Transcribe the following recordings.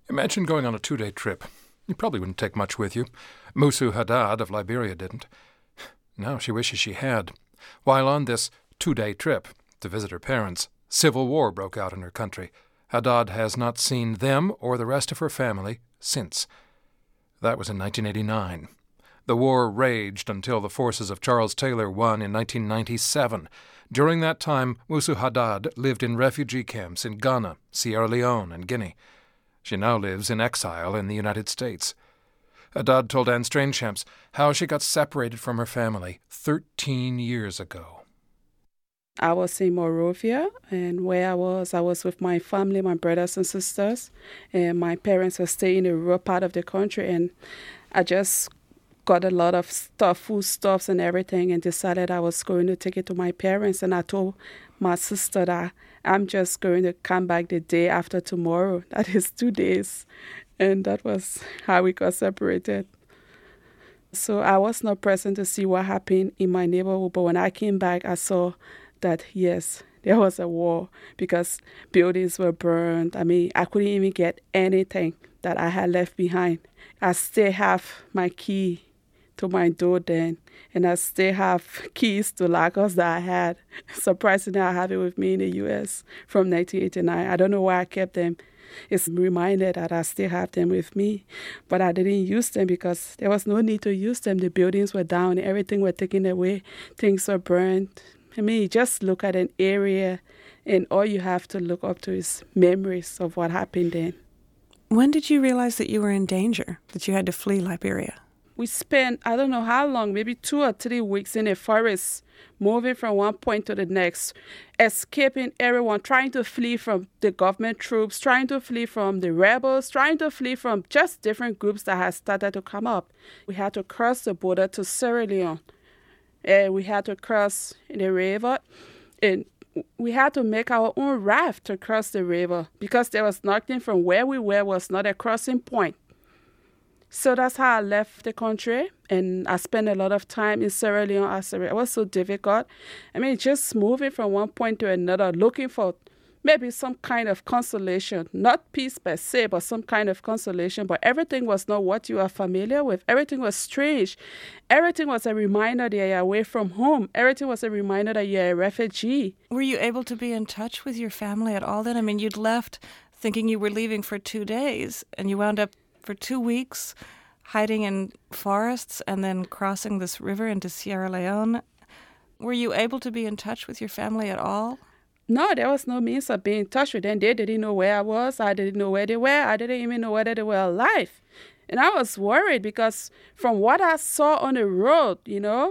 Imagine going on a 2-day trip. You probably wouldn't take much with you. Musu Haddad of Liberia didn't. Now she wishes she had. While on this 2-day trip to visit her parents, civil war broke out in her country. Haddad has not seen them or the rest of her family since. That was in 1989. The war raged until the forces of Charles Taylor won in 1997. During that time, Musu Haddad lived in refugee camps in Ghana, Sierra Leone, and Guinea. She now lives in exile in the United States. Haddad told Anne Strainchamps how she got separated from her family 13 years ago. I was in Monrovia, and where I was with my family, my brothers and sisters, and my parents were staying in the rural part of the country, and I just got a lot of stuff, foodstuffs and everything, and decided I was going to take it to my parents, and I told my sister that I'm just going to come back the day after tomorrow. That is 2 days, and that was how we got separated. So I was not present to see what happened in my neighborhood, but when I came back, I saw that, yes, there was a war because buildings were burned. I mean, I couldn't even get anything that I had left behind. I still have my key to my door then, and I still have keys to lockers that I had. Surprisingly, I have it with me in the U.S. from 1989. I don't know why I kept them. It's a reminder that I still have them with me, but I didn't use them because there was no need to use them. The buildings were down, everything was taken away, things were burned. I mean, you just look at an area, and all you have to look up to is memories of what happened then. When did you realize that you were in danger, that you had to flee Liberia? We spent, I don't know how long, maybe 2 or 3 weeks in the forest, moving from one point to the next, escaping everyone, trying to flee from the government troops, trying to flee from the rebels, trying to flee from just different groups that had started to come up. We had to cross the border to Sierra Leone. And we had to cross the river, and we had to make our own raft to cross the river because there was nothing from where we were was not a crossing point. So that's how I left the country, and I spent a lot of time in Sierra Leone. It was so difficult. I mean, just moving from one point to another, looking for maybe some kind of consolation, not peace per se, but some kind of consolation. But everything was not what you are familiar with. Everything was strange. Everything was a reminder that you're away from home. Everything was a reminder that you're a refugee. Were you able to be in touch with your family at all then? I mean, you'd left thinking you were leaving for 2 days, and you wound up for 2 weeks hiding in forests and then crossing this river into Sierra Leone. Were you able to be in touch with your family at all? No, there was no means of being in touch with them. They didn't know where I was. I didn't know where they were. I didn't even know whether they were alive. And I was worried because from what I saw on the road,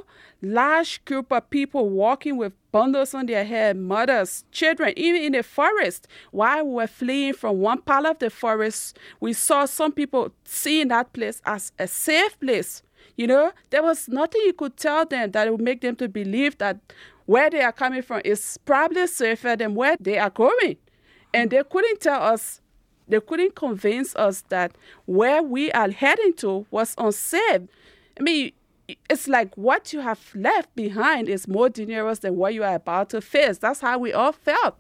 large group of people walking with bundles on their head, mothers, children, even in the forest. While we were fleeing from one part of the forest, we saw some people seeing that place as a safe place. There was nothing you could tell them that would make them to believe that where they are coming from is probably safer than where they are going. And they couldn't tell us, they couldn't convince us that where we are heading to was unsafe. I mean, it's like what you have left behind is more dangerous than what you are about to face. That's how we all felt.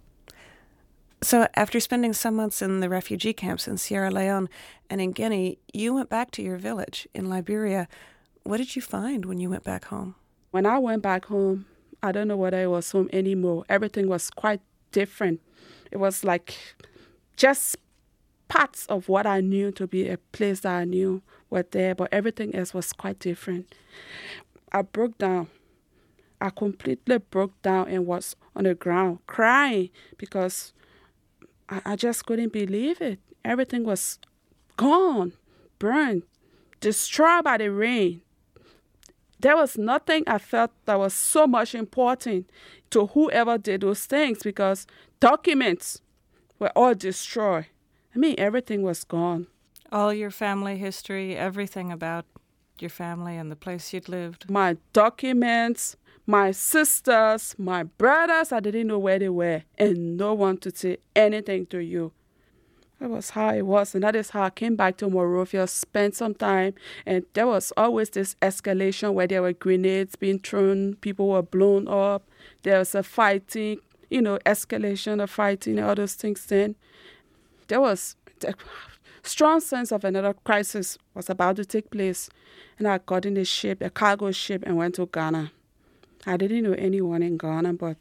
So after spending some months in the refugee camps in Sierra Leone and in Guinea, you went back to your village in Liberia. What did you find when you went back home? When I went back home, I don't know whether it was home anymore. Everything was quite different. It was like just parts of what I knew to be a place that I knew were there, but everything else was quite different. I broke down. I completely broke down and was on the ground crying because I just couldn't believe it. Everything was gone, burned, destroyed by the rain. There was nothing I felt that was so much important to whoever did those things because documents were all destroyed. I mean, everything was gone. All your family history, everything about your family and the place you'd lived? My documents, my sisters, my brothers, I didn't know where they were, and no one to say anything to you. That was how it was, and that is how I came back to Monrovia, spent some time, and there was always this escalation where there were grenades being thrown, people were blown up, there was a fighting, escalation of fighting, all those things then. There was strong sense of another crisis was about to take place, and I got in the ship, a cargo ship, and went to Ghana. I didn't know anyone in Ghana, but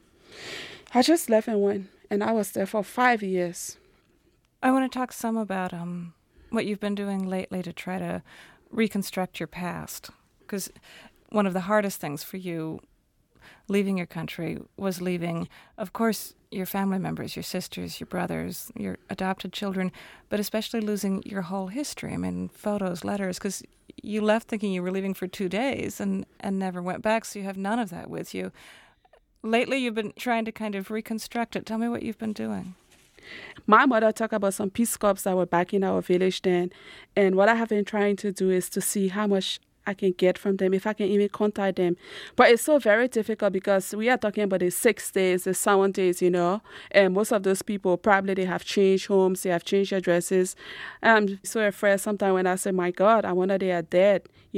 I just left and went, and I was there for 5 years. I want to talk some about what you've been doing lately to try to reconstruct your past, because one of the hardest things for you leaving your country was leaving, of course, your family members, your sisters, your brothers, your adopted children, but especially losing your whole history. I mean, photos, letters, because you left thinking you were leaving for 2 days and never went back, so you have none of that with you. Lately, you've been trying to kind of reconstruct it. Tell me what you've been doing. My mother talked about some Peace Corps that were back in our village then, and what I have been trying to do is to see how much I can get from them, if I can even contact them. But it's so very difficult because we are talking about the 6 days, the 7 days, and most of those people probably they have changed homes, they have changed addresses. I'm so afraid sometimes when I say, my God, I wonder they are dead,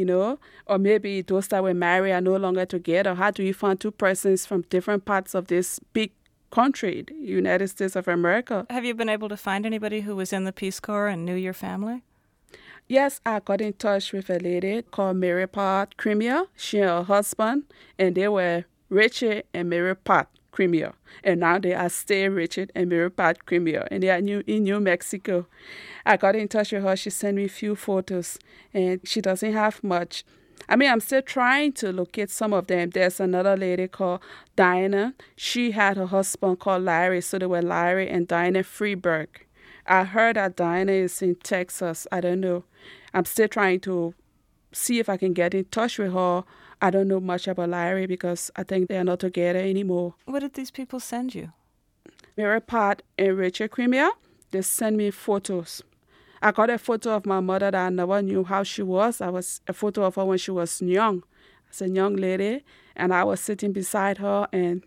or maybe those that were married are no longer together. How do you find two persons from different parts of this big country, the United States of America? Have you been able to find anybody who was in the Peace Corps and knew your family? Yes, I got in touch with a lady called Mary Pat Cremier. She and her husband, and they were Richard and Mary Pat Cremier. And now they are still Richard and Mary Pat Cremier, and they are in New Mexico. I got in touch with her. She sent me a few photos, and she doesn't have much. I'm still trying to locate some of them. There's another lady called Diana. She had her husband called Larry, so they were Larry and Diana Freeberg. I heard that Diana is in Texas. I don't know. I'm still trying to see if I can get in touch with her. I don't know much about Larry because I think they are not together anymore. What did these people send you? Mary Pat and Richard Cremier, they sent me photos. I got a photo of my mother that I never knew how she was. I was a photo of her when she was young, as a young lady, and I was sitting beside her, and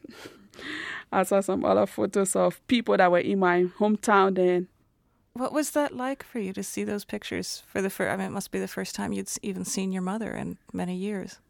I saw some other photos of people that were in my hometown then. What was that like for you to see those pictures for the first? It must be the first time you'd even seen your mother in many years.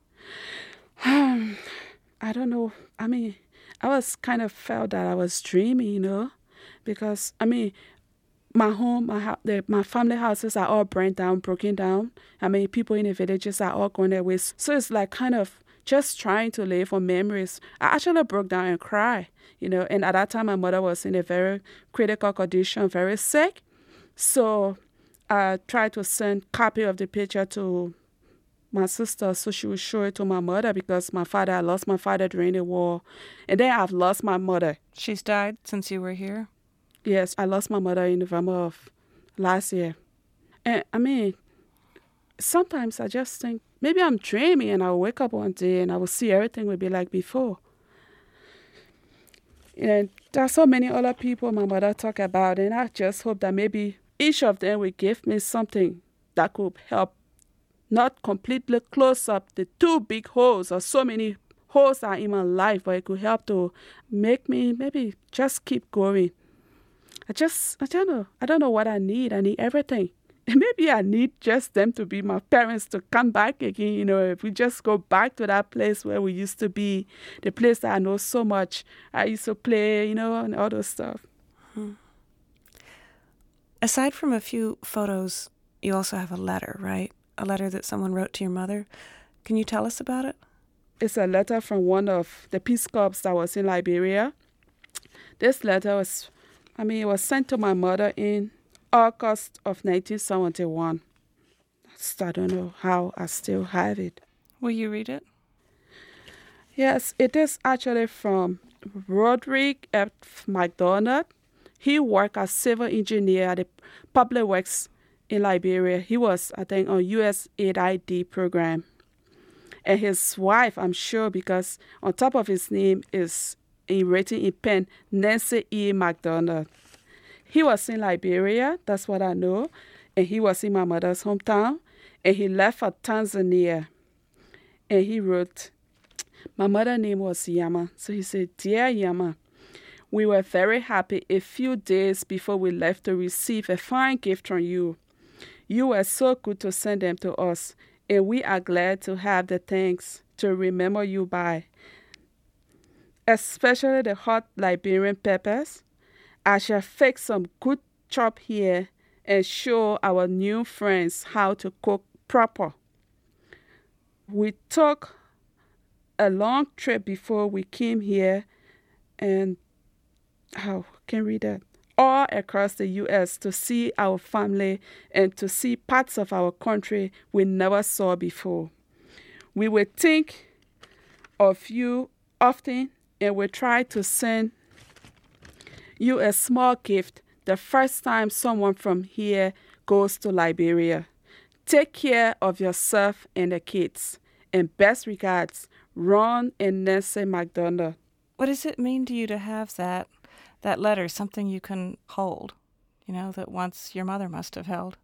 I don't know. I was kind of felt that I was dreaming, because my home, my family houses are all burnt down, broken down. People in the villages are all going their ways. So it's like kind of just trying to live for memories. I actually broke down and cried, and at that time my mother was in a very critical condition, very sick. So I tried to send a copy of the picture to my sister so she would show it to my mother because I lost my father during the war. And then I've lost my mother. She's died since you were here? Yes, I lost my mother in November of last year. And sometimes I just think, maybe I'm dreaming and I'll wake up one day and I will see everything will be like before. And there are so many other people my mother talk about, and I just hope that maybe each of them will give me something that could help not completely close up the two big holes or so many holes are in my life, but it could help to make me maybe just keep going. I don't know. I don't know what I need. I need everything. Maybe I need just them to be my parents to come back again. If we just go back to that place where we used to be, the place that I know so much. I used to play, and all those stuff. Aside from a few photos, you also have a letter, right? A letter that someone wrote to your mother. Can you tell us about it? It's a letter from one of the Peace Corps that was in Liberia. This letter was sent to my mother in August of 1971. I don't know how I still have it. Will you read it? Yes, it is actually from Roderick F. McDonald. He worked as civil engineer at the Public Works in Liberia. He was, I think, on USAID program. And his wife, I'm sure, because on top of his name is written in pen, Nancy E. McDonald. He was in Liberia, that's what I know, and he was in my mother's hometown, and he left for Tanzania. And he wrote, my mother's name was Yama, so he said, Dear Yama, we were very happy a few days before we left to receive a fine gift from you. You were so good to send them to us, and we are glad to have the thanks to remember you by. Especially the hot Liberian peppers. I shall fix some good chop here and show our new friends how to cook proper. We took a long trip before we came here, and can read that, all across the U.S. to see our family and to see parts of our country we never saw before. We would think of you often, and we try to send you a small gift the first time someone from here goes to Liberia. Take care of yourself and the kids. And best regards, Ron and Nancy McDonald. What does it mean to you to have that letter, something you can hold, that once your mother must have held?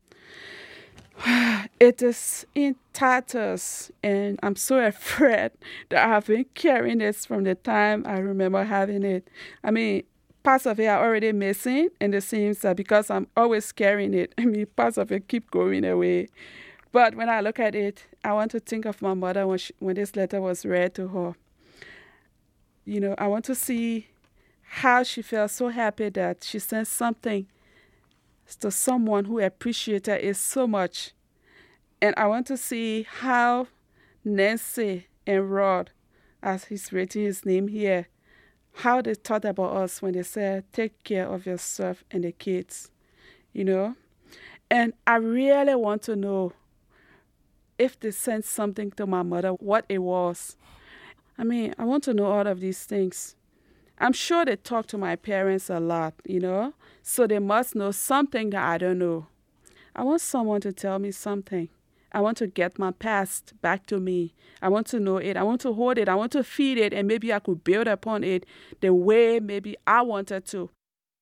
It is in tatters, and I'm so afraid that I have been carrying it from the time I remember having it. I mean, parts of it are already missing, and it seems that because I'm always carrying it, parts of it keep going away. But when I look at it, I want to think of my mother when this letter was read to her. I want to see how she felt so happy that she sent something to someone who appreciated it so much. And I want to see how Nancy and Rod, as he's writing his name here, how they thought about us when they said, take care of yourself and the kids, And I really want to know if they sent something to my mother, what it was. I want to know all of these things. I'm sure they talk to my parents a lot, so they must know something that I don't know. I want someone to tell me something. I want to get my past back to me. I want to know it. I want to hold it. I want to feed it, and maybe I could build upon it the way maybe I wanted to.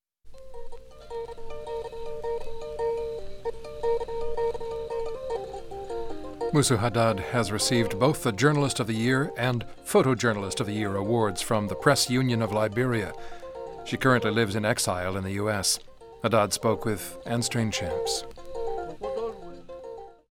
Musu Haddad has received both the Journalist of the Year and Photojournalist of the Year awards from the Press Union of Liberia. She currently lives in exile in the U.S. Haddad spoke with Anne Strainchamps.